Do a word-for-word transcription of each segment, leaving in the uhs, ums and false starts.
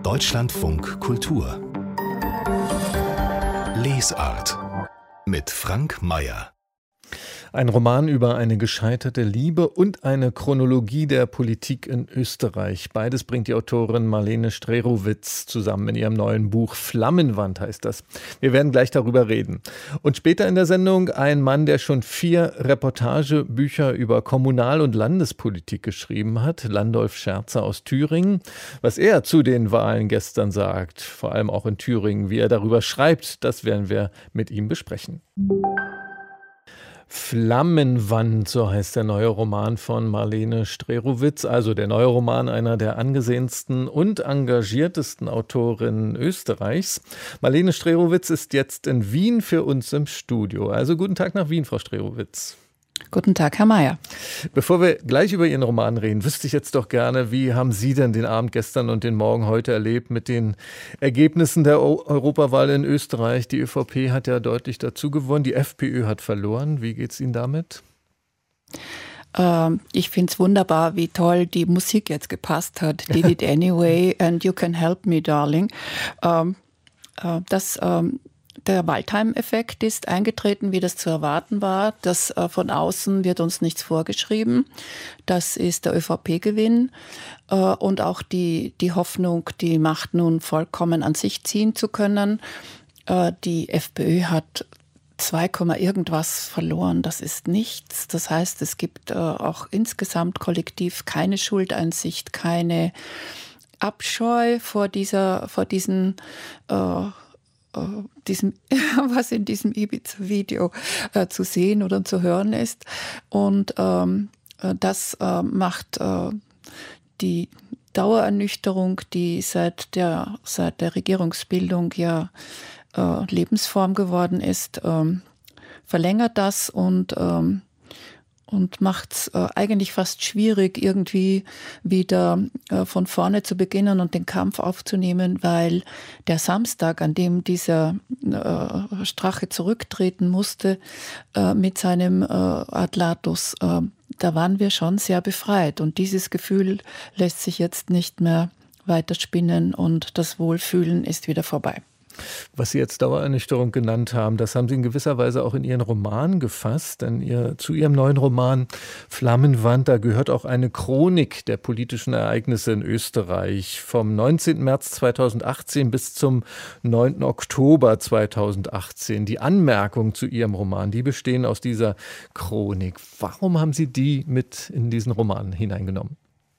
Deutschlandfunk Kultur Lesart mit Frank Mayer. Ein Roman über eine gescheiterte Liebe und eine Chronologie der Politik in Österreich. Beides bringt die Autorin Marlene Strerowitz zusammen in ihrem neuen Buch Flammenwand heißt das. Wir werden gleich darüber reden. Und später in der Sendung ein Mann, der schon vier Reportagebücher über Kommunal- und Landespolitik geschrieben hat, Landolf Scherzer aus Thüringen. Was er zu den Wahlen gestern sagt, vor allem auch in Thüringen, wie er darüber schreibt, das werden wir mit ihm besprechen. Flammenwand, so heißt der neue Roman von Marlene Strerowitz, also der neue Roman einer der angesehensten und engagiertesten Autorinnen Österreichs. Marlene Strerowitz ist jetzt in Wien für uns im Studio. Also guten Tag nach Wien, Frau Strerowitz. Guten Tag, Herr Mayer. Bevor wir gleich über Ihren Roman reden, wüsste ich jetzt doch gerne, wie haben Sie denn den Abend gestern und den Morgen heute erlebt mit den Ergebnissen der Europawahl in Österreich? Die ÖVP hat ja deutlich dazu gewonnen, die FPÖ hat verloren. Wie geht es Ihnen damit? Ähm, ich finde es wunderbar, wie toll die Musik jetzt gepasst hat. Did it anyway and you can help me, darling. Ähm, äh, das ähm, Der Waldheim-Effekt ist eingetreten, wie das zu erwarten war. Das äh, von außen wird uns nichts vorgeschrieben. Das ist der ÖVP-Gewinn äh, und auch die, die Hoffnung, die Macht nun vollkommen an sich ziehen zu können. Äh, die FPÖ hat zwei, irgendwas verloren. Das ist nichts. Das heißt, es gibt äh, auch insgesamt kollektiv keine Schuldeinsicht, keine Abscheu vor dieser, vor diesen äh, Diesem, was in diesem Ibiza-Video äh, zu sehen oder zu hören ist. Und ähm, das äh, macht äh, die Dauerernüchterung, die seit der, seit der Regierungsbildung ja äh, Lebensform geworden ist, ähm, verlängert das und ähm, und macht es äh, eigentlich fast schwierig, irgendwie wieder äh, von vorne zu beginnen und den Kampf aufzunehmen, weil der Samstag, an dem dieser äh, Strache zurücktreten musste äh, mit seinem äh, Adlatus, äh, da waren wir schon sehr befreit. Und dieses Gefühl lässt sich jetzt nicht mehr weiter spinnen und das Wohlfühlen ist wieder vorbei. Was Sie jetzt Dauerernüchterung genannt haben, das haben Sie in gewisser Weise auch in Ihren Roman gefasst. Denn ihr, zu Ihrem neuen Roman Flammenwand, da gehört auch eine Chronik der politischen Ereignisse in Österreich vom neunzehnten März zweitausendachtzehn bis zum neunten Oktober zweitausendachtzehn. Die Anmerkungen zu Ihrem Roman, die bestehen aus dieser Chronik. Warum haben Sie die mit in diesen Roman hineingenommen?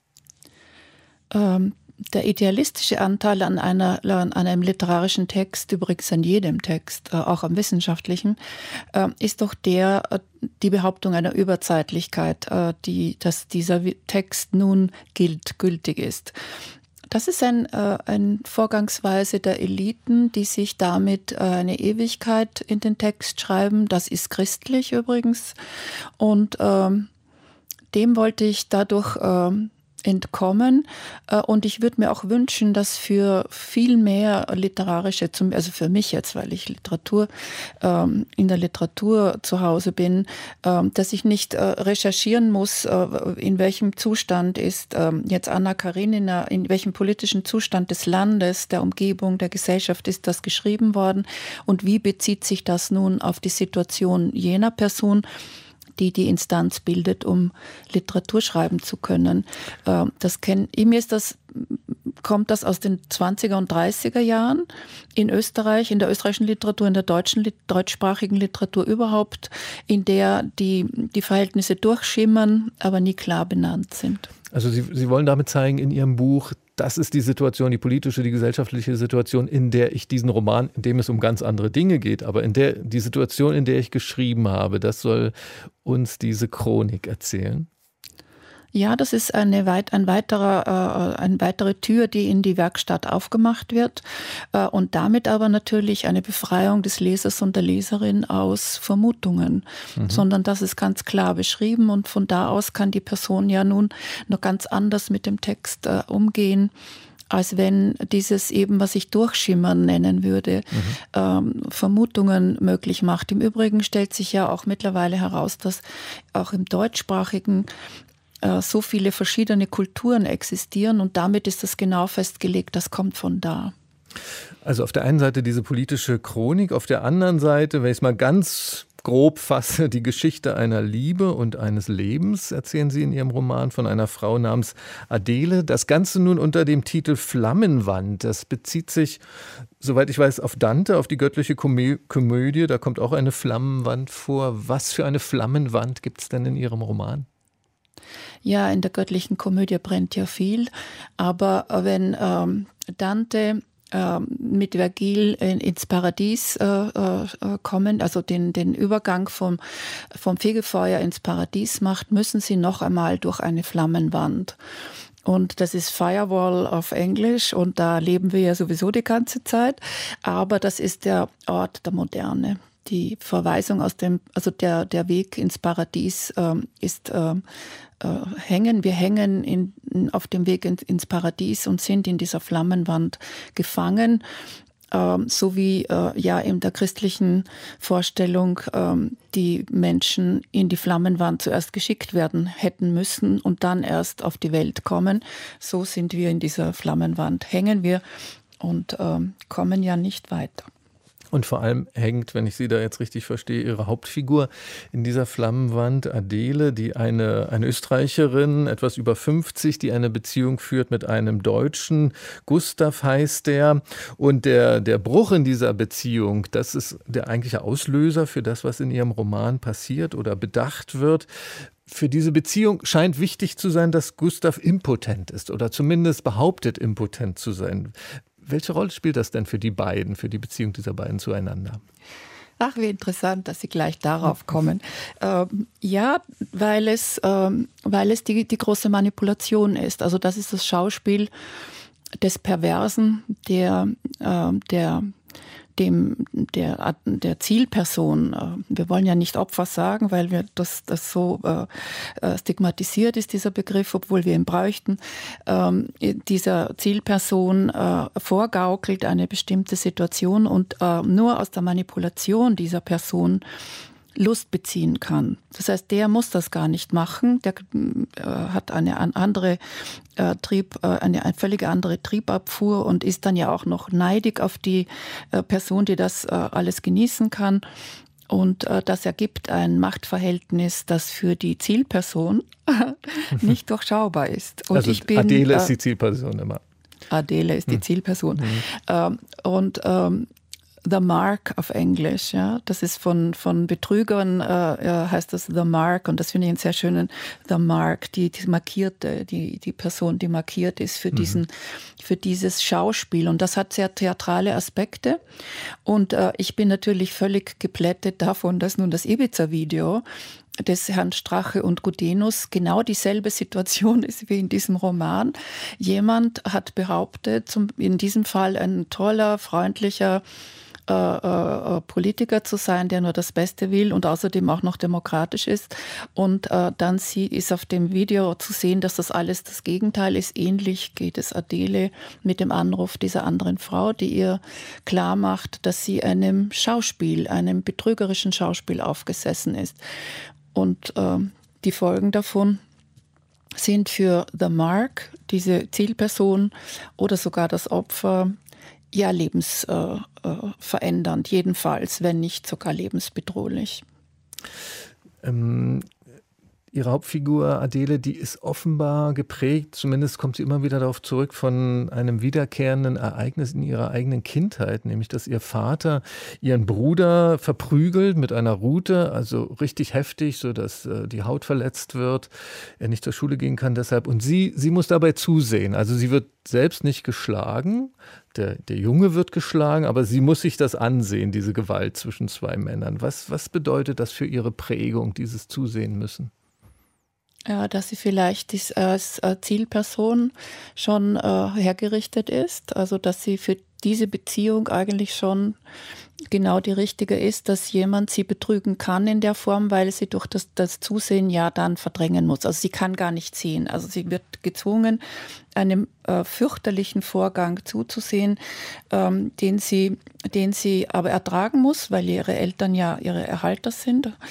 Ähm Der idealistische Anteil an, einer, an einem literarischen Text, übrigens an jedem Text, auch am wissenschaftlichen, ist doch der, die Behauptung einer Überzeitlichkeit, die, dass dieser Text nun gilt, gültig ist. Das ist ein, eine Vorgangsweise der Eliten, die sich damit eine Ewigkeit in den Text schreiben. Das ist christlich übrigens. Und ähm, dem wollte ich dadurch ähm, entkommen. Und ich würde mir auch wünschen, dass für viel mehr literarische, also für mich jetzt, weil ich Literatur in der Literatur zu Hause bin, dass ich nicht recherchieren muss, in welchem Zustand ist jetzt Anna Karenina, in welchem politischen Zustand des Landes, der Umgebung, der Gesellschaft ist das geschrieben worden und wie bezieht sich das nun auf die Situation jener Person, die die Instanz bildet, um Literatur schreiben zu können. Das kenn, mir ist das, kommt das aus den zwanziger und dreißiger Jahren in Österreich, in der österreichischen Literatur, in der deutschen, deutschsprachigen Literatur überhaupt, in der die, die Verhältnisse durchschimmern, aber nie klar benannt sind. Also Sie, Sie wollen damit zeigen in Ihrem Buch, das ist die Situation, die politische, die gesellschaftliche Situation, in der ich diesen Roman, in dem es um ganz andere Dinge geht, aber in der die Situation, in der ich geschrieben habe, das soll uns diese Chronik erzählen. Ja, das ist eine, weit, ein weiterer, äh, eine weitere Tür, die in die Werkstatt aufgemacht wird äh, und damit aber natürlich eine Befreiung des Lesers und der Leserin aus Vermutungen, mhm. sondern das ist ganz klar beschrieben und von da aus kann die Person ja nun noch ganz anders mit dem Text äh, umgehen, als wenn dieses eben, was ich Durchschimmern nennen würde, mhm. ähm, Vermutungen möglich macht. Im Übrigen stellt sich ja auch mittlerweile heraus, dass auch im deutschsprachigen äh, so viele verschiedene Kulturen existieren und damit ist das genau festgelegt, das kommt von da. Also auf der einen Seite diese politische Chronik, auf der anderen Seite, wenn ich es mal ganz grob fasse, die Geschichte einer Liebe und eines Lebens, erzählen Sie in Ihrem Roman von einer Frau namens Adele. Das Ganze nun unter dem Titel Flammenwand. Das bezieht sich, soweit ich weiß, auf Dante, auf die göttliche Komö- Komödie. Da kommt auch eine Flammenwand vor. Was für eine Flammenwand gibt es denn in Ihrem Roman? Ja, in der göttlichen Komödie brennt ja viel. Aber wenn ähm, Dante mit Vergil ins Paradies äh, äh, kommen, also den, den Übergang vom, vom Fegefeuer ins Paradies macht, müssen sie noch einmal durch eine Flammenwand. Und das ist Firewall auf Englisch und da leben wir ja sowieso die ganze Zeit. Aber das ist der Ort der Moderne. Die Verweisung aus dem, also der, der Weg ins Paradies ähm, ist äh, äh, hängen. Wir hängen in, auf dem Weg in, ins Paradies und sind in dieser Flammenwand gefangen. Ähm, so wie äh, ja in der christlichen Vorstellung ähm, die Menschen in die Flammenwand zuerst geschickt werden hätten müssen und dann erst auf die Welt kommen. So sind wir in dieser Flammenwand, hängen wir und ähm, kommen ja nicht weiter. Und vor allem hängt, wenn ich Sie da jetzt richtig verstehe, Ihre Hauptfigur in dieser Flammenwand, Adele, die eine, eine Österreicherin, etwas über fünfzig, die eine Beziehung führt mit einem Deutschen. Gustav heißt der. Und der, der Bruch in dieser Beziehung, das ist der eigentliche Auslöser für das, was in Ihrem Roman passiert oder bedacht wird. Für diese Beziehung scheint wichtig zu sein, dass Gustav impotent ist oder zumindest behauptet, impotent zu sein. Welche Rolle spielt das denn für die beiden, für die Beziehung dieser beiden zueinander? Ach, wie interessant, dass Sie gleich darauf kommen. Ähm, ja, weil es, ähm, weil es die, die große Manipulation ist. Also das ist das Schauspiel des Perversen, der, äh, der dem der, der Zielperson, wir wollen ja nicht Opfer sagen, weil wir das, das so äh, stigmatisiert ist, dieser Begriff, obwohl wir ihn bräuchten, ähm, dieser Zielperson äh, vorgaukelt eine bestimmte Situation und äh, nur aus der Manipulation dieser Person Lust beziehen kann. Das heißt, der muss das gar nicht machen, der äh, hat eine andere äh, Trieb, äh, eine, eine völlig andere Triebabfuhr und ist dann ja auch noch neidig auf die äh, Person, die das äh, alles genießen kann. Und äh, das ergibt ein Machtverhältnis, das für die Zielperson nicht durchschaubar ist. Und also ich bin, Adele äh, ist die Zielperson immer. Adele ist die hm. Zielperson. Hm. Ähm, und ähm, The Mark auf Englisch, ja, das ist von, von Betrügern, äh, heißt das The Mark und das finde ich einen sehr schönen The Mark, die, die markierte, die, die Person, die markiert ist für diesen, mhm. für dieses Schauspiel und das hat sehr theatrale Aspekte und äh, ich bin natürlich völlig geplättet davon, dass nun das Ibiza-Video des Herrn Strache und Gudenus genau dieselbe Situation ist wie in diesem Roman. Jemand hat behauptet, zum, in diesem Fall ein toller, freundlicher Äh, äh, Politiker zu sein, der nur das Beste will und außerdem auch noch demokratisch ist. Und äh, dann sie ist auf dem Video zu sehen, dass das alles das Gegenteil ist. Ähnlich geht es Adele mit dem Anruf dieser anderen Frau, die ihr klar macht, dass sie einem Schauspiel, einem betrügerischen Schauspiel aufgesessen ist. Und äh, die Folgen davon sind für The Mark, diese Zielperson oder sogar das Opfer, ja, lebensverändernd, äh, jedenfalls, wenn nicht sogar lebensbedrohlich. Ähm, Ihre Hauptfigur Adele, die ist offenbar geprägt, zumindest kommt sie immer wieder darauf zurück, von einem wiederkehrenden Ereignis in ihrer eigenen Kindheit, nämlich dass ihr Vater ihren Bruder verprügelt mit einer Rute, also richtig heftig, sodass äh, die Haut verletzt wird, er nicht zur Schule gehen kann deshalb. Und sie, sie muss dabei zusehen, also sie wird selbst nicht geschlagen, der, der Junge wird geschlagen, aber sie muss sich das ansehen, diese Gewalt zwischen zwei Männern. Was, was bedeutet das für ihre Prägung, dieses Zusehen müssen? Ja, dass sie vielleicht als Zielperson schon äh, hergerichtet ist, also dass sie für diese Beziehung eigentlich schon genau die richtige ist, dass jemand sie betrügen kann in der Form, weil sie durch das, das Zusehen ja dann verdrängen muss. Also sie kann gar nicht sehen. Also sie wird gezwungen, einem äh, fürchterlichen Vorgang zuzusehen, ähm, den sie, den sie aber ertragen muss, weil ihre Eltern ja ihre Erhalter sind.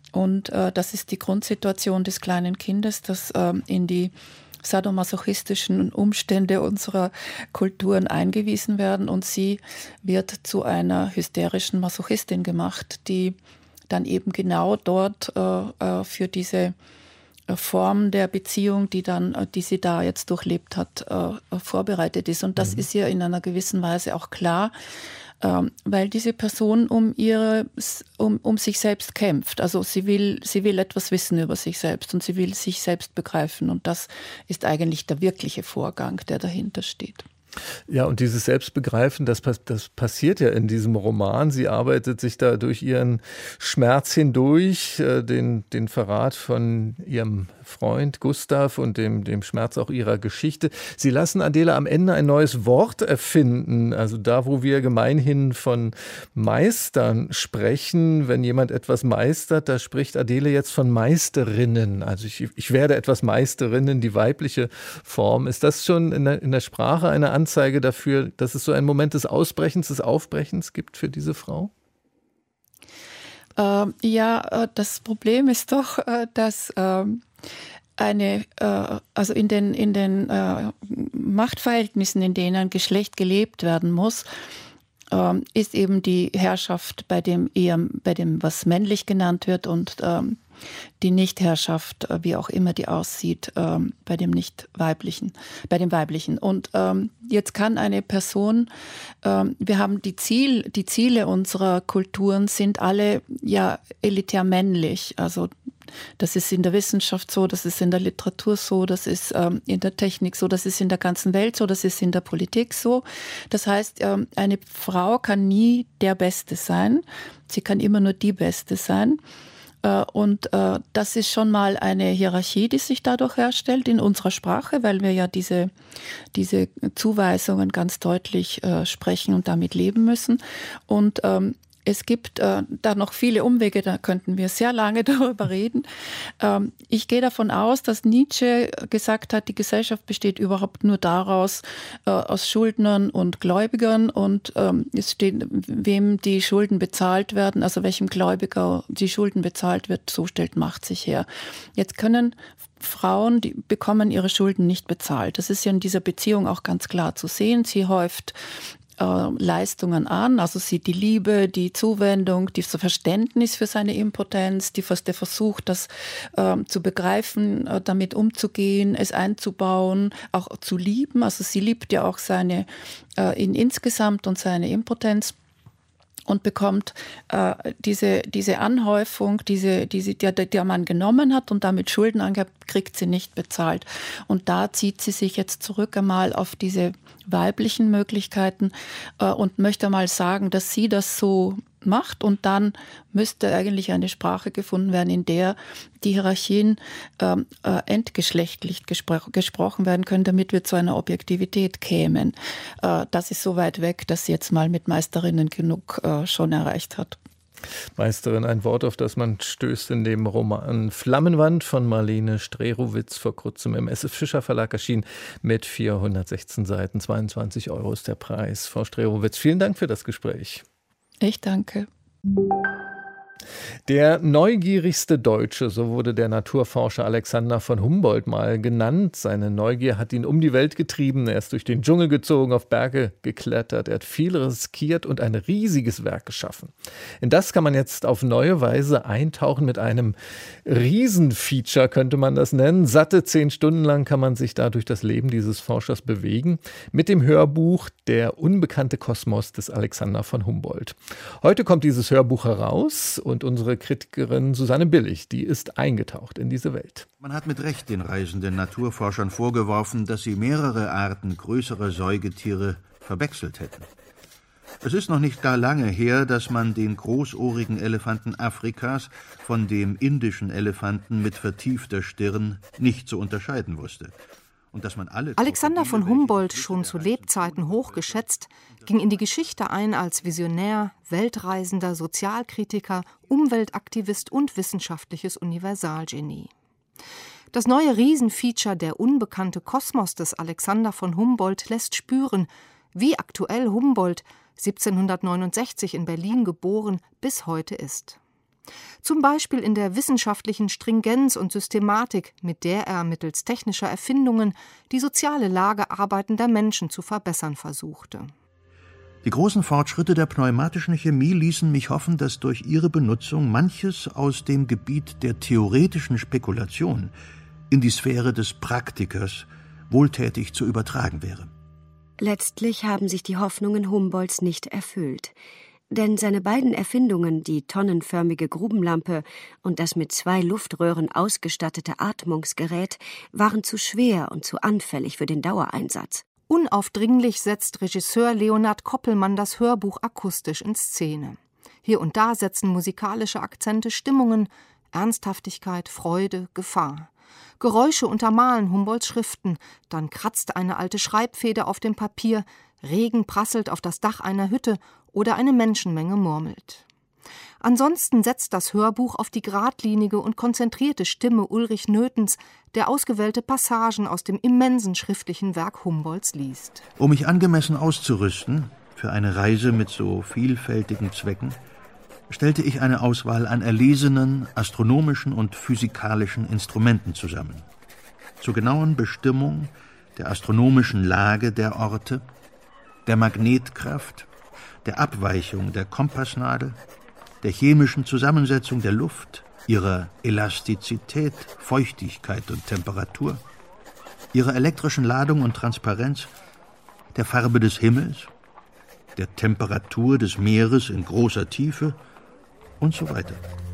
Und äh, das ist die Grundsituation des kleinen Kindes, das äh, in die sadomasochistischen Umstände unserer Kulturen eingewiesen werden. Und sie wird zu einer hysterischen Masochistin gemacht, die dann eben genau dort äh, für diese Form der Beziehung, die dann, die sie da jetzt durchlebt hat, äh, vorbereitet ist. Und das mhm. ist ihr in einer gewissen Weise auch klar, ähm, weil diese Person um ihre, um, um sich selbst kämpft. Also sie will, sie will etwas wissen über sich selbst und sie will sich selbst begreifen. Und das ist eigentlich der wirkliche Vorgang, der dahinter steht. Ja, und dieses Selbstbegreifen, das, das passiert ja in diesem Roman. Sie arbeitet sich da durch ihren Schmerz hindurch, äh, den, den Verrat von ihrem Freund Gustav und dem, dem Schmerz auch ihrer Geschichte. Sie lassen Adele am Ende ein neues Wort erfinden. Also da, wo wir gemeinhin von Meistern sprechen, wenn jemand etwas meistert, da spricht Adele jetzt von Meisterinnen. Also ich, ich werde etwas Meisterinnen, die weibliche Form. Ist das schon in der, in der Sprache eine Anzeige dafür, dass es so einen Moment des Ausbrechens, des Aufbrechens gibt für diese Frau? Ähm, ja, das Problem ist doch, dass ähm, eine, äh, also in den, in den äh, Machtverhältnissen, in denen Geschlecht gelebt werden muss, ähm, ist eben die Herrschaft bei dem eher, bei dem, was männlich genannt wird, und ähm, die Nichtherrschaft, wie auch immer die aussieht, ähm, bei dem nicht weiblichen, bei dem weiblichen. Und ähm, jetzt kann eine Person, ähm, wir haben die Ziel, die Ziele unserer Kulturen sind alle ja elitär männlich. Also das ist in der Wissenschaft so, das ist in der Literatur so, das ist ähm, in der Technik so, das ist in der ganzen Welt so, das ist in der Politik so. Das heißt, ähm, eine Frau kann nie der Beste sein, sie kann immer nur die Beste sein. Und äh, das ist schon mal eine Hierarchie, die sich dadurch herstellt in unserer Sprache, weil wir ja diese, diese Zuweisungen ganz deutlich äh, sprechen und damit leben müssen. Und ähm, es gibt äh, da noch viele Umwege, da könnten wir sehr lange darüber reden. Ähm, ich gehe davon aus, dass Nietzsche gesagt hat, die Gesellschaft besteht überhaupt nur daraus, äh, aus Schuldnern und Gläubigern, und ähm, es steht, wem die Schulden bezahlt werden, also welchem Gläubiger die Schulden bezahlt wird, so stellt Macht sich her. Jetzt können Frauen, die bekommen ihre Schulden nicht bezahlt. Das ist ja in dieser Beziehung auch ganz klar zu sehen. Sie häuft Leistungen an, also sie die Liebe, die Zuwendung, das Verständnis für seine Impotenz, die, der Versuch, das äh, zu begreifen, äh, damit umzugehen, es einzubauen, auch zu lieben. Also sie liebt ja auch seine äh, ihn insgesamt und seine Impotenz. Und bekommt äh, diese, diese Anhäufung, diese, diese, der, der man genommen hat und damit Schulden angehabt, kriegt sie nicht bezahlt. Und da zieht sie sich jetzt zurück einmal auf diese weiblichen Möglichkeiten äh, und möchte mal sagen, dass sie das so macht, und dann müsste eigentlich eine Sprache gefunden werden, in der die Hierarchien ähm, äh, entgeschlechtlich gespr- gesprochen werden können, damit wir zu einer Objektivität kämen. Äh, das ist so weit weg, dass sie jetzt mal mit Meisterinnen genug äh, schon erreicht hat. Meisterin, ein Wort, auf das man stößt in dem Roman Flammenwand von Marlene Strerowitz, vor kurzem im S F Fischer Verlag erschienen, mit vierhundertsechzehn Seiten. zweiundzwanzig Euro ist der Preis. Frau Strerowitz, vielen Dank für das Gespräch. Ich danke. Der neugierigste Deutsche, so wurde der Naturforscher Alexander von Humboldt mal genannt. Seine Neugier hat ihn um die Welt getrieben. Er ist durch den Dschungel gezogen, auf Berge geklettert. Er hat viel riskiert und ein riesiges Werk geschaffen. In das kann man jetzt auf neue Weise eintauchen mit einem Riesenfeature, könnte man das nennen. Satte zehn Stunden lang kann man sich da durch das Leben dieses Forschers bewegen. Mit dem Hörbuch Der unbekannte Kosmos des Alexander von Humboldt. Heute kommt dieses Hörbuch heraus. Und unsere Kritikerin Susanne Billig, die ist eingetaucht in diese Welt. Man hat mit Recht den reisenden Naturforschern vorgeworfen, dass sie mehrere Arten größerer Säugetiere verwechselt hätten. Es ist noch nicht gar lange her, dass man den großohrigen Elefanten Afrikas von dem indischen Elefanten mit vertiefter Stirn nicht zu unterscheiden wusste. Und dass man alle Alexander von Humboldt, schon zu Lebzeiten hochgeschätzt, ging in die Geschichte ein als Visionär, Weltreisender, Sozialkritiker, Umweltaktivist und wissenschaftliches Universalgenie. Das neue Riesenfeature Der unbekannte Kosmos des Alexander von Humboldt lässt spüren, wie aktuell Humboldt, siebzehnhundertneunundsechzig in Berlin geboren, bis heute ist. Zum Beispiel in der wissenschaftlichen Stringenz und Systematik, mit der er mittels technischer Erfindungen die soziale Lage arbeitender Menschen zu verbessern versuchte. Die großen Fortschritte der pneumatischen Chemie ließen mich hoffen, dass durch ihre Benutzung manches aus dem Gebiet der theoretischen Spekulation in die Sphäre des Praktikers wohltätig zu übertragen wäre. Letztlich haben sich die Hoffnungen Humboldts nicht erfüllt. Denn seine beiden Erfindungen, die tonnenförmige Grubenlampe und das mit zwei Luftröhren ausgestattete Atmungsgerät, waren zu schwer und zu anfällig für den Dauereinsatz. Unaufdringlich setzt Regisseur Leonhard Koppelmann das Hörbuch akustisch in Szene. Hier und da setzen musikalische Akzente Stimmungen, Ernsthaftigkeit, Freude, Gefahr. Geräusche untermalen Humboldts Schriften, dann kratzt eine alte Schreibfeder auf dem Papier, Regen prasselt auf das Dach einer Hütte oder eine Menschenmenge murmelt. Ansonsten setzt das Hörbuch auf die geradlinige und konzentrierte Stimme Ulrich Nöthens, der ausgewählte Passagen aus dem immensen schriftlichen Werk Humboldts liest. Um mich angemessen auszurüsten für eine Reise mit so vielfältigen Zwecken, stellte ich eine Auswahl an erlesenen astronomischen und physikalischen Instrumenten zusammen. Zur genauen Bestimmung der astronomischen Lage der Orte, der Magnetkraft, der Abweichung der Kompassnadel, der chemischen Zusammensetzung der Luft, ihrer Elastizität, Feuchtigkeit und Temperatur, ihrer elektrischen Ladung und Transparenz, der Farbe des Himmels, der Temperatur des Meeres in großer Tiefe und so weiter.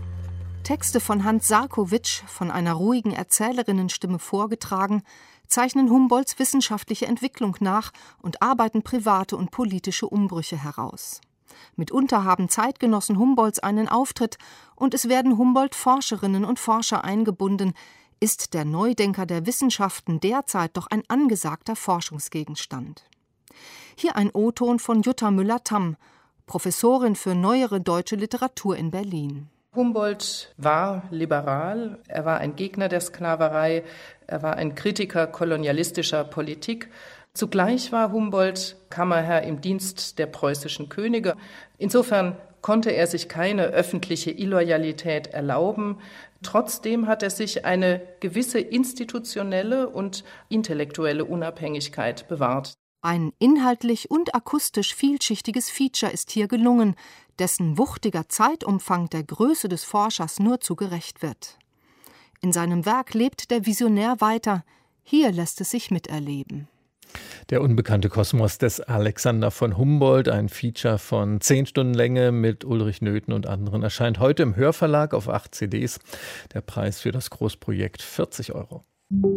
Texte von Hans Sarkowitsch, von einer ruhigen Erzählerinnenstimme vorgetragen, zeichnen Humboldts wissenschaftliche Entwicklung nach und arbeiten private und politische Umbrüche heraus. Mitunter haben Zeitgenossen Humboldts einen Auftritt und es werden Humboldt-Forscherinnen und Forscher eingebunden, ist der Neudenker der Wissenschaften derzeit doch ein angesagter Forschungsgegenstand. Hier ein O-Ton von Jutta Müller-Tamm, Professorin für neuere deutsche Literatur in Berlin. Humboldt war liberal, er war ein Gegner der Sklaverei, er war ein Kritiker kolonialistischer Politik. Zugleich war Humboldt Kammerherr im Dienst der preußischen Könige. Insofern konnte er sich keine öffentliche Illoyalität erlauben. Trotzdem hat er sich eine gewisse institutionelle und intellektuelle Unabhängigkeit bewahrt. Ein inhaltlich und akustisch vielschichtiges Feature ist hier gelungen, dessen wuchtiger Zeitumfang der Größe des Forschers nur zu gerecht wird. In seinem Werk lebt der Visionär weiter, hier lässt es sich miterleben. Der unbekannte Kosmos des Alexander von Humboldt, ein Feature von zehn Stunden Länge mit Ulrich Nöthen und anderen, erscheint heute im Hörverlag auf acht C Ds. Der Preis für das Großprojekt vierzig Euro.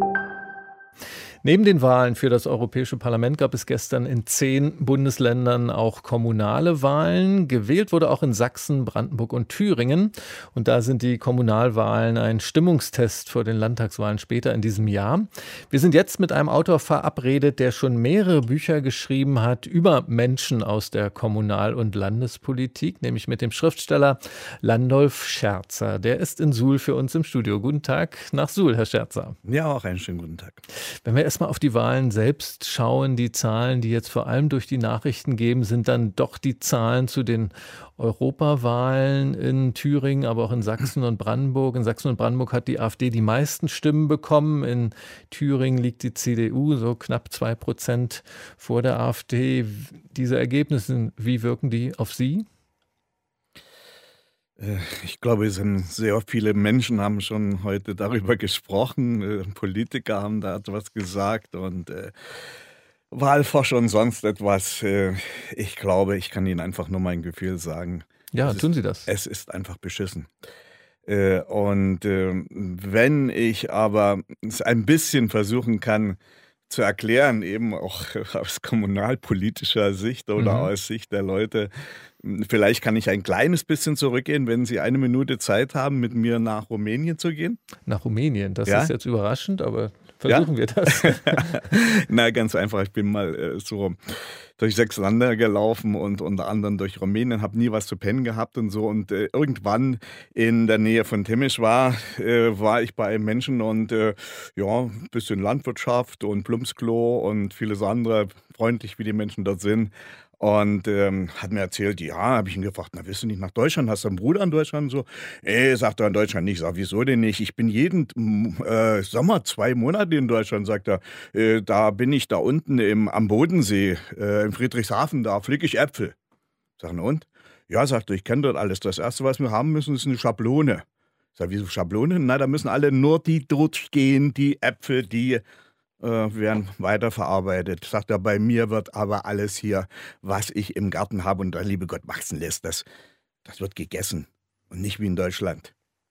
Neben den Wahlen für das Europäische Parlament gab es gestern in zehn Bundesländern auch kommunale Wahlen. Gewählt wurde auch in Sachsen, Brandenburg und Thüringen. Und da sind die Kommunalwahlen ein Stimmungstest vor den Landtagswahlen später in diesem Jahr. Wir sind jetzt mit einem Autor verabredet, der schon mehrere Bücher geschrieben hat über Menschen aus der Kommunal- und Landespolitik, nämlich mit dem Schriftsteller Landolf Scherzer. Der ist in Suhl für uns im Studio. Guten Tag nach Suhl, Herr Scherzer. Ja, auch einen schönen guten Tag. Wenn wir erstmal auf die Wahlen selbst schauen, die Zahlen, die jetzt vor allem durch die Nachrichten geben, sind dann doch die Zahlen zu den Europawahlen in Thüringen, aber auch in Sachsen und Brandenburg. In Sachsen und Brandenburg hat die AfD die meisten Stimmen bekommen. In Thüringen liegt die C D U so knapp zwei Prozent vor der AfD. Diese Ergebnisse, wie wirken die auf Sie? Ich glaube, es sind sehr viele Menschen haben schon heute darüber gesprochen. Politiker haben da etwas gesagt und äh, Wahlforscher und sonst etwas. Äh, ich glaube, ich kann Ihnen einfach nur mein Gefühl sagen. Ja, es tun ist, Sie das. Es ist einfach beschissen. Äh, und äh, wenn ich aber es ein bisschen versuchen kann zu erklären, eben auch aus kommunalpolitischer Sicht oder mhm. aus Sicht der Leute, vielleicht kann ich ein kleines bisschen zurückgehen, wenn Sie eine Minute Zeit haben, mit mir nach Rumänien zu gehen. Nach Rumänien, das ja? ist jetzt überraschend, aber versuchen ja? wir das. Na, ganz einfach, ich bin mal äh, so durch sechs Länder gelaufen und unter anderem durch Rumänien, habe nie was zu pennen gehabt und so. Und äh, irgendwann in der Nähe von Timișoara äh, war ich bei einem Menschen und äh, ja, ein bisschen Landwirtschaft und Plumpsklo und vieles andere, freundlich wie die Menschen dort sind. Und ähm, hat mir erzählt, ja, habe ich ihn gefragt, na, willst du nicht nach Deutschland? Hast du einen Bruder in Deutschland? So, nee, sagt er in Deutschland nicht. Ich sag, wieso denn nicht? Ich bin jeden äh, Sommer zwei Monate in Deutschland, sagt er. Äh, da bin ich da unten im, am Bodensee, äh, in Friedrichshafen, da pflücke ich Äpfel. Sag, na und? Ja, sagt er, ich kenne dort alles. Das Erste, was wir haben müssen, ist eine Schablone. Sag, wieso Schablone? Na, da müssen alle nur die durchgehen, die Äpfel, die Äh, werden weiterverarbeitet. Sagt er, bei mir wird aber alles hier, was ich im Garten habe und der liebe Gott wachsen lässt, das, das wird gegessen und nicht wie in Deutschland.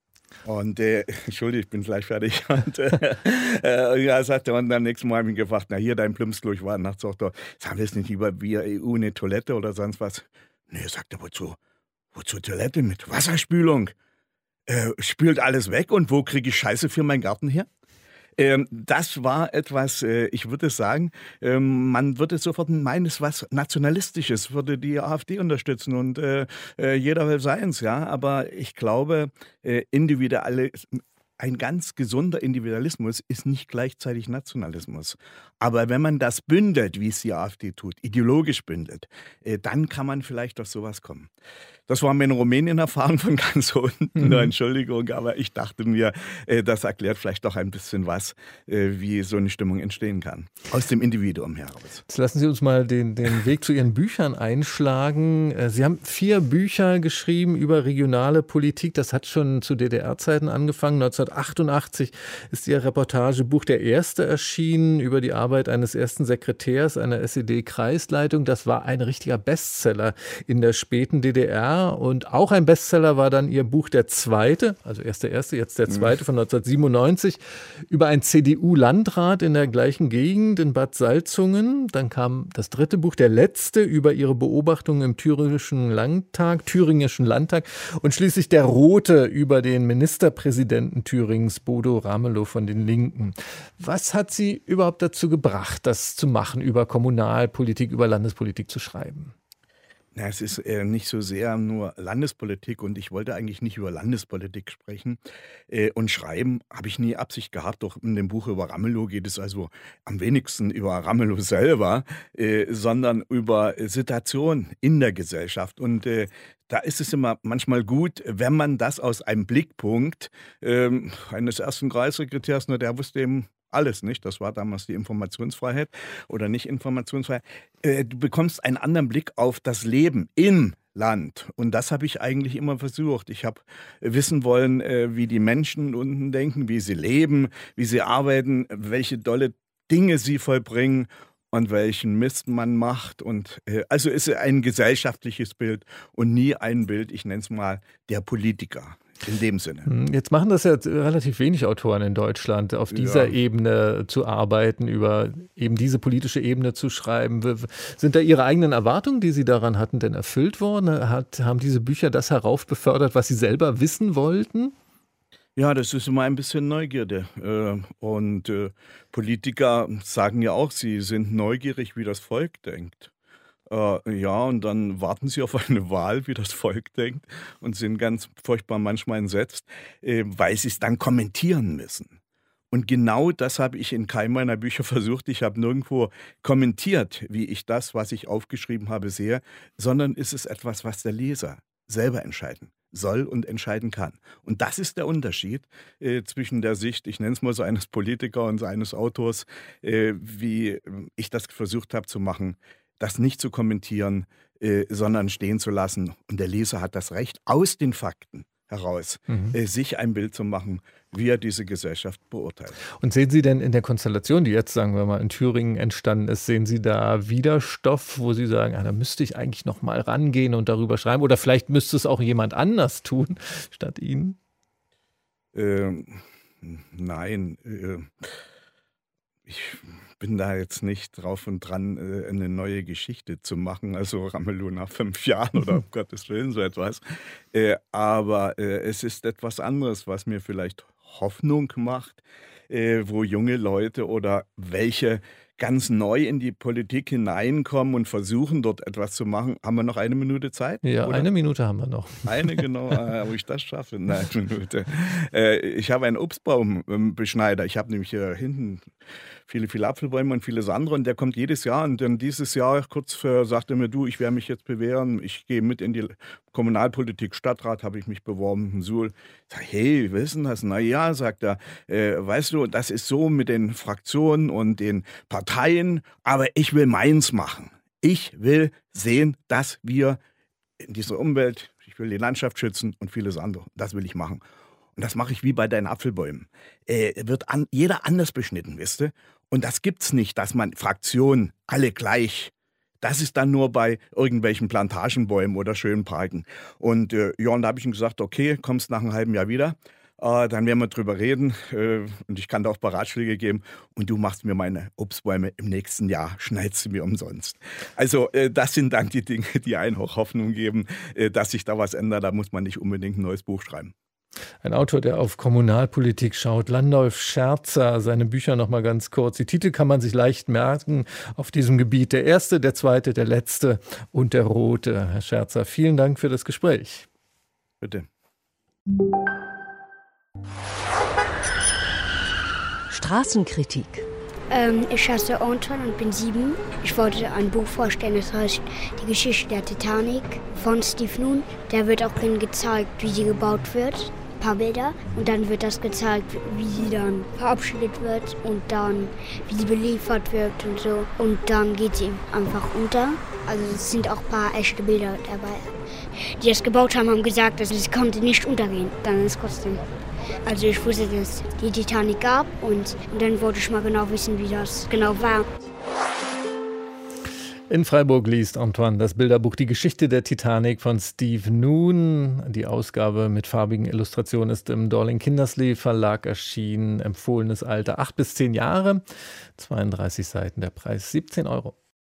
Und, äh, Entschuldigung, ich bin gleich fertig. Und, äh, äh, ja, sagt er, und am nächsten Mal habe ich ihn gefragt, na hier, dein Plumpsklo, ich war nachts auch da, sagen wir es nicht lieber via E U eine Toilette oder sonst was? Nee, sagt er, wozu? Wozu Toilette mit Wasserspülung? Äh, spült alles weg und wo kriege ich Scheiße für meinen Garten her? Ähm, das war etwas, äh, ich würde sagen, ähm, man würde sofort meinen, es was Nationalistisches, würde die AfD unterstützen und äh, äh, jeder will seins, ja. Aber ich glaube, äh, individuelle, ein ganz gesunder Individualismus ist nicht gleichzeitig Nationalismus. Aber wenn man das bündelt, wie es die AfD tut, ideologisch bündelt, äh, dann kann man vielleicht auf sowas kommen. Das war meine Rumänien-Erfahrung von ganz unten, mhm. Entschuldigung, aber ich dachte mir, äh, das erklärt vielleicht doch ein bisschen was, äh, wie so eine Stimmung entstehen kann. Aus dem Individuum heraus. Jetzt lassen Sie uns mal den, den Weg zu Ihren Büchern einschlagen. Sie haben vier Bücher geschrieben über regionale Politik. Das hat schon zu D D R-Zeiten angefangen. neunzehnhundertachtundachtzig ist Ihr Reportagebuch Der Erste erschienen über die Arbeit eines ersten Sekretärs einer S E D-Kreisleitung. Das war ein richtiger Bestseller in der späten D D R. Und auch ein Bestseller war dann Ihr Buch Der Zweite, also erst der erste, jetzt der zweite von neunzehnhundertsiebenundneunzig, über einen C D U-Landrat in der gleichen Gegend in Bad Salzungen. Dann kam das dritte Buch, Der Letzte, über Ihre Beobachtungen im thüringischen Landtag, thüringischen Landtag. Und schließlich Der Rote über den Ministerpräsidenten Thürings, Bodo Ramelow von den Linken. Was hat Sie überhaupt dazu gebracht, das zu machen, über Kommunalpolitik, über Landespolitik zu schreiben? Na, es ist äh, nicht so sehr nur Landespolitik und ich wollte eigentlich nicht über Landespolitik sprechen äh, und schreiben, habe ich nie Absicht gehabt. Doch in dem Buch über Ramelow geht es also am wenigsten über Ramelow selber, äh, sondern über Situationen in der Gesellschaft. Und äh, da ist es immer manchmal gut, wenn man das aus einem Blickpunkt äh, eines ersten Kreissekretärs, nur der wusste eben alles nicht, das war damals die Informationsfreiheit oder nicht Informationsfreiheit. Äh, du bekommst einen anderen Blick auf das Leben im Land. Und das habe ich eigentlich immer versucht. Ich habe wissen wollen, äh, wie die Menschen unten denken, wie sie leben, wie sie arbeiten, welche dolle Dinge sie vollbringen und welchen Mist man macht. Und äh, also ist es ein gesellschaftliches Bild und nie ein Bild, ich nenne es mal, der Politiker. In dem Sinne. Jetzt machen das ja relativ wenig Autoren in Deutschland, auf dieser ja. Ebene zu arbeiten, über eben diese politische Ebene zu schreiben. Sind da Ihre eigenen Erwartungen, die Sie daran hatten, denn erfüllt worden? Hat, haben diese Bücher das heraufbefördert, was Sie selber wissen wollten? Ja, das ist immer ein bisschen Neugierde. Und Politiker sagen ja auch, sie sind neugierig, wie das Volk denkt. Äh, ja, und dann warten sie auf eine Wahl, wie das Volk denkt, und sind ganz furchtbar manchmal entsetzt, äh, weil sie es dann kommentieren müssen. Und genau das habe ich in keinem meiner Bücher versucht. Ich habe nirgendwo kommentiert, wie ich das, was ich aufgeschrieben habe, sehe, sondern ist es etwas, was der Leser selber entscheiden soll und entscheiden kann. Und das ist der Unterschied äh, zwischen der Sicht, ich nenne es mal so, eines Politikers und eines Autors, äh, wie ich das versucht habe zu machen, das nicht zu kommentieren, äh, sondern stehen zu lassen. Und der Leser hat das Recht, aus den Fakten heraus mhm. äh, sich ein Bild zu machen, wie er diese Gesellschaft beurteilt. Und sehen Sie denn in der Konstellation, die jetzt, sagen wir mal, in Thüringen entstanden ist, sehen Sie da wieder Stoff, wo Sie sagen, ah, da müsste ich eigentlich noch mal rangehen und darüber schreiben? Oder vielleicht müsste es auch jemand anders tun, statt Ihnen? Ähm, nein, äh, ich bin da jetzt nicht drauf und dran, eine neue Geschichte zu machen, also Ramelow nach fünf Jahren oder um Gottes Willen so etwas. Aber es ist etwas anderes, was mir vielleicht Hoffnung macht, wo junge Leute oder welche ganz neu in die Politik hineinkommen und versuchen, dort etwas zu machen. Haben wir noch eine Minute Zeit? Ja, oder? Eine Minute haben wir noch. Eine, genau, äh, ob ich das schaffe? Nein, eine Minute. Äh, ich habe einen Obstbaumbeschneider. Ich habe nämlich hier hinten viele, viele Apfelbäume und vieles andere und der kommt jedes Jahr und dann dieses Jahr kurz vor sagte er mir, du, ich werde mich jetzt bewähren, ich gehe mit in die Kommunalpolitik, Stadtrat habe ich mich beworben in Suhl. Ich sage, hey, wie ist denn das? Na ja, sagt er, äh, weißt du, das ist so mit den Fraktionen und den Parteien, aber ich will meins machen. Ich will sehen, dass wir in dieser Umwelt, ich will die Landschaft schützen und vieles andere. Das will ich machen. Und das mache ich wie bei deinen Apfelbäumen. Äh, wird an, jeder anders beschnitten, wisst ihr? Und das gibt's nicht, dass man Fraktionen alle gleich. Das ist dann nur bei irgendwelchen Plantagenbäumen oder schönen Parken. Und äh, ja, und da habe ich ihm gesagt, okay, kommst nach einem halben Jahr wieder. Äh, dann werden wir drüber reden. Äh, und ich kann da auch ein paar Ratschläge geben. Und du machst mir meine Obstbäume im nächsten Jahr, schneidest sie mir umsonst. Also äh, das sind dann die Dinge, die einen auch Hoffnung geben, äh, dass sich da was ändert. Da muss man nicht unbedingt ein neues Buch schreiben. Ein Autor, der auf Kommunalpolitik schaut, Landolf Scherzer, seine Bücher noch mal ganz kurz. Die Titel kann man sich leicht merken auf diesem Gebiet. Der erste, der zweite, der letzte und der rote. Herr Scherzer, vielen Dank für das Gespräch. Bitte. Straßenkritik. Ähm, ich heiße Anton und bin sieben. Ich wollte ein Buch vorstellen, das heißt Die Geschichte der Titanic von Steve Noon. Da wird auch drin gezeigt, wie sie gebaut wird. Ein paar Bilder. Und dann wird das gezeigt, wie sie dann verabschiedet wird und dann, wie sie beliefert wird und so. Und dann geht sie einfach unter. Also es sind auch ein paar echte Bilder dabei. Die das gebaut haben, haben gesagt, dass es konnte nicht untergehen. Dann ist es trotzdem. Also ich wusste, dass die Titanic gab und, und dann wollte ich mal genau wissen, wie das genau war. In Freiburg liest Antoine das Bilderbuch Die Geschichte der Titanic von Steve Noon. Die Ausgabe mit farbigen Illustrationen ist im Dorling-Kindersley Verlag erschienen. Empfohlenes Alter acht bis zehn Jahre, zweiunddreißig Seiten, der Preis siebzehn Euro.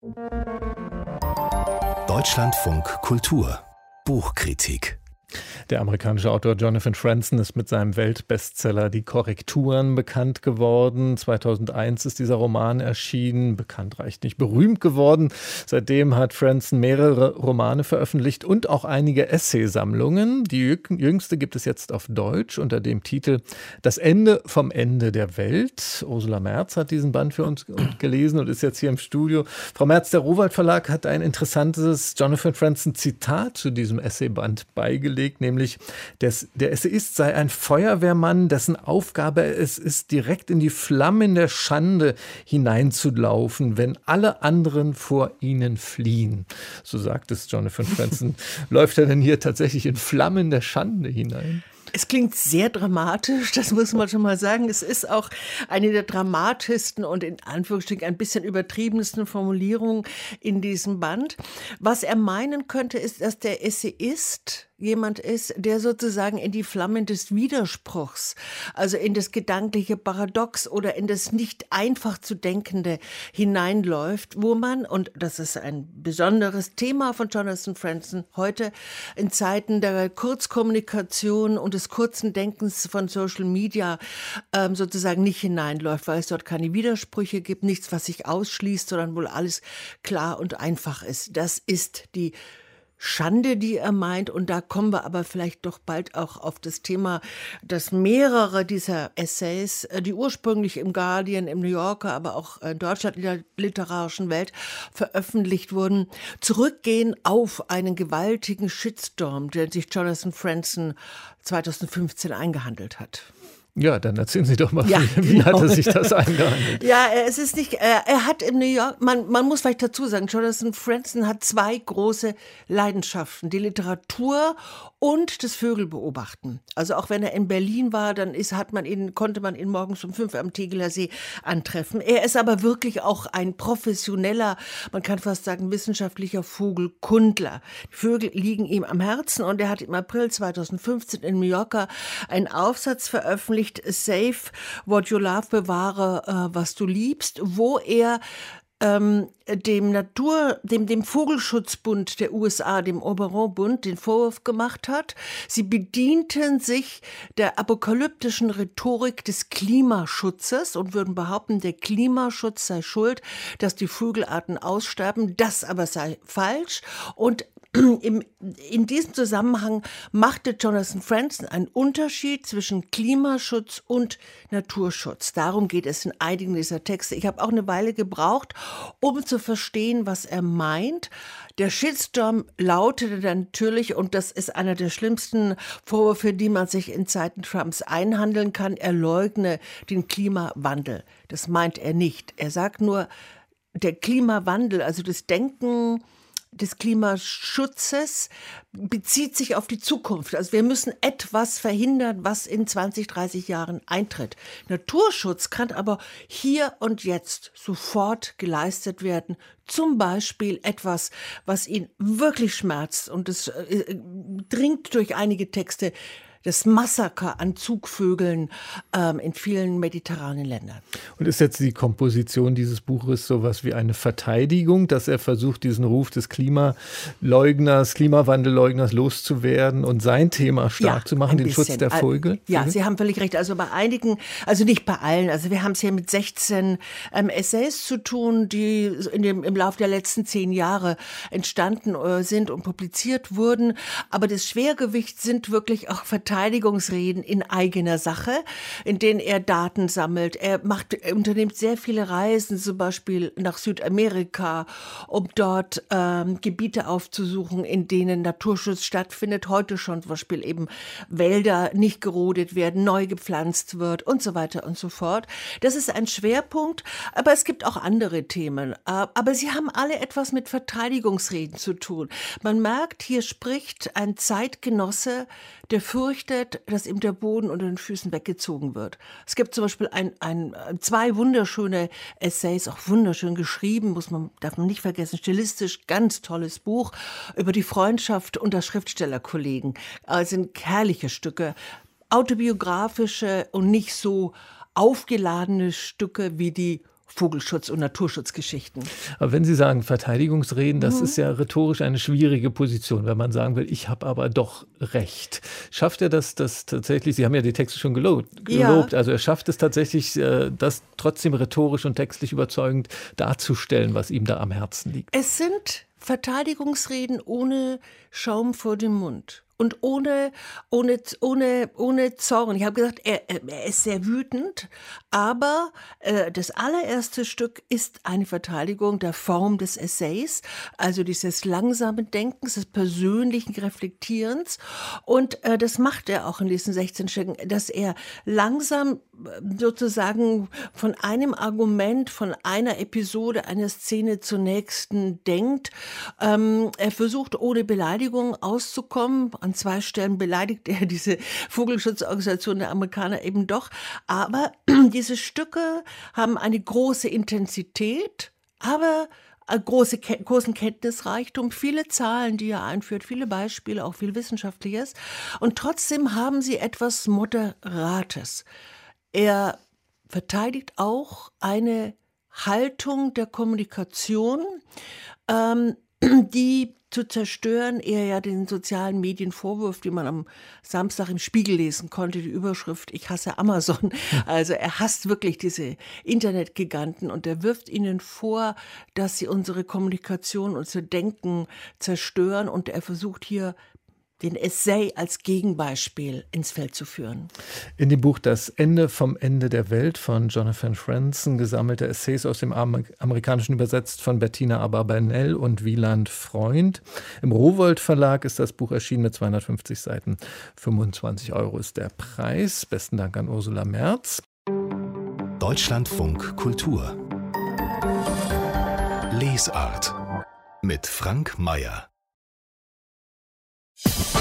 Deutschlandfunk Kultur Buchkritik. Der amerikanische Autor Jonathan Franzen ist mit seinem Weltbestseller Die Korrekturen bekannt geworden. zweitausendeins ist dieser Roman erschienen. Bekannt reicht nicht, berühmt geworden. Seitdem hat Franzen mehrere Romane veröffentlicht und auch einige Essaysammlungen. Die jüngste gibt es jetzt auf Deutsch unter dem Titel Das Ende vom Ende der Welt. Ursula Merz hat diesen Band für uns gelesen und ist jetzt hier im Studio. Frau Merz, der Rowohlt Verlag hat ein interessantes Jonathan Franzen Zitat zu diesem Essayband beigelegt. Nämlich, des, der Essayist sei ein Feuerwehrmann, dessen Aufgabe es ist, direkt in die Flammen der Schande hineinzulaufen, wenn alle anderen vor ihnen fliehen. So sagt es Jonathan Franzen. Läuft er denn hier tatsächlich in Flammen der Schande hinein? Es klingt sehr dramatisch, das muss man schon mal sagen. Es ist auch eine der dramatischsten und in Anführungsstrichen ein bisschen übertriebensten Formulierungen in diesem Band. Was er meinen könnte, ist, dass der Essayist jemand ist, der sozusagen in die Flammen des Widerspruchs, also in das gedankliche Paradox oder in das nicht einfach zu Denkende hineinläuft, wo man, und das ist ein besonderes Thema von Jonathan Franzen heute, in Zeiten der Kurzkommunikation und des kurzen Denkens von Social Media ähm, sozusagen nicht hineinläuft, weil es dort keine Widersprüche gibt, nichts, was sich ausschließt, sondern wohl alles klar und einfach ist. Das ist die Schande, die er meint. Und da kommen wir aber vielleicht doch bald auch auf das Thema, dass mehrere dieser Essays, die ursprünglich im Guardian, im New Yorker, aber auch in Deutschland in der literarischen Welt veröffentlicht wurden, zurückgehen auf einen gewaltigen Shitstorm, der sich Jonathan Franzen zweitausendfünfzehn eingehandelt hat. Ja, dann erzählen Sie doch mal, ja, wie, wie genau. hat er sich das eingehandelt? Ja, es ist nicht, er, er hat im New York, man, man muss vielleicht dazu sagen, Jonathan Franzen hat zwei große Leidenschaften, die Literatur und das Vögelbeobachten. Also auch wenn er in Berlin war, dann ist, hat man ihn, konnte man ihn morgens um fünf am Tegeler See antreffen. Er ist aber wirklich auch ein professioneller, man kann fast sagen wissenschaftlicher Vogelkundler. Die Vögel liegen ihm am Herzen und er hat im April zweitausendfünfzehn in New Yorker einen Aufsatz veröffentlicht, Save What You Love, bewahre, äh, was du liebst, wo er ähm, dem Natur, dem, dem Vogelschutzbund der U S A, dem Oberon-Bund, den Vorwurf gemacht hat, sie bedienten sich der apokalyptischen Rhetorik des Klimaschutzes und würden behaupten, der Klimaschutz sei schuld, dass die Vogelarten aussterben. Das aber sei falsch. Und Im, in diesem Zusammenhang machte Jonathan Franzen einen Unterschied zwischen Klimaschutz und Naturschutz. Darum geht es in einigen dieser Texte. Ich habe auch eine Weile gebraucht, um zu verstehen, was er meint. Der Shitstorm lautete dann natürlich, und das ist einer der schlimmsten Vorwürfe, die man sich in Zeiten Trumps einhandeln kann, er leugne den Klimawandel. Das meint er nicht. Er sagt nur, der Klimawandel, also das Denken des Klimaschutzes bezieht sich auf die Zukunft. Also wir müssen etwas verhindern, was in zwanzig, dreißig Jahren eintritt. Naturschutz kann aber hier und jetzt sofort geleistet werden. Zum Beispiel etwas, was ihn wirklich schmerzt, und es äh, dringt durch einige Texte, das Massaker an Zugvögeln ähm, in vielen mediterranen Ländern. Und ist jetzt die Komposition dieses Buches sowas wie eine Verteidigung, dass er versucht, diesen Ruf des Klimaleugners, Klimawandelleugners loszuwerden und sein Thema stark ja, zu machen, den bisschen. Schutz der Vögel? Ja, Sie haben völlig recht. Also bei einigen, also nicht bei allen, also wir haben es hier mit sechzehn ähm, Essays zu tun, die in dem, im Laufe der letzten zehn Jahre entstanden äh, sind und publiziert wurden. Aber das Schwergewicht sind wirklich auch Verteidigungen. Verteidigungsreden in eigener Sache, in denen er Daten sammelt. Er macht, er unternimmt sehr viele Reisen, zum Beispiel nach Südamerika, um dort ähm, Gebiete aufzusuchen, in denen Naturschutz stattfindet. Heute schon zum Beispiel eben Wälder nicht gerodet werden, neu gepflanzt wird und so weiter und so fort. Das ist ein Schwerpunkt, aber es gibt auch andere Themen. Aber sie haben alle etwas mit Verteidigungsreden zu tun. Man merkt, hier spricht ein Zeitgenosse, der fürchtet, dass ihm der Boden unter den Füßen weggezogen wird. Es gibt zum Beispiel ein, ein, zwei wunderschöne Essays, auch wunderschön geschrieben, muss man, darf man nicht vergessen, stilistisch ganz tolles Buch über die Freundschaft unter Schriftstellerkollegen. Es sind herrliche Stücke, autobiografische und nicht so aufgeladene Stücke wie die Vogelschutz- und Naturschutzgeschichten. Aber wenn Sie sagen Verteidigungsreden, das mhm. ist ja rhetorisch eine schwierige Position, wenn man sagen will, ich habe aber doch recht. Schafft er das, das tatsächlich, Sie haben ja die Texte schon gelobt, gelobt ja. also er schafft es tatsächlich, das trotzdem rhetorisch und textlich überzeugend darzustellen, was ihm da am Herzen liegt? Es sind Verteidigungsreden ohne Schaum vor dem Mund. Und ohne, ohne, ohne, ohne Zorn. Ich habe gesagt, er, er ist sehr wütend, aber äh, das allererste Stück ist eine Verteidigung der Form des Essays, also dieses langsamen Denkens, des persönlichen Reflektierens. Und äh, das macht er auch in diesen sechzehn Stücken, dass er langsam sozusagen von einem Argument, von einer Episode, einer Szene zur nächsten denkt. Ähm, er versucht, ohne Beleidigung auszukommen. An zwei Stellen beleidigt er diese Vogelschutzorganisation der Amerikaner eben doch. Aber diese Stücke haben eine große Intensität, aber große, großen Kenntnisreichtum, viele Zahlen, die er einführt, viele Beispiele, auch viel Wissenschaftliches. Und trotzdem haben sie etwas Moderates. Er verteidigt auch eine Haltung der Kommunikation, ähm, die zu zerstören, er ja den sozialen Medien vorwirft, die man am Samstag im Spiegel lesen konnte, die Überschrift, ich hasse Amazon. Also er hasst wirklich diese Internetgiganten und er wirft ihnen vor, dass sie unsere Kommunikation, unser Denken zerstören, und er versucht hier den Essay als Gegenbeispiel ins Feld zu führen. In dem Buch Das Ende vom Ende der Welt von Jonathan Franzen, gesammelte Essays aus dem Amerikanischen übersetzt von Bettina Abarbanel und Wieland Freund. Im Rowohlt Verlag ist das Buch erschienen mit zweihundertfünfzig Seiten. fünfundzwanzig Euro ist der Preis. Besten Dank an Ursula Merz. Deutschlandfunk Kultur. Lesart mit Frank Mayer.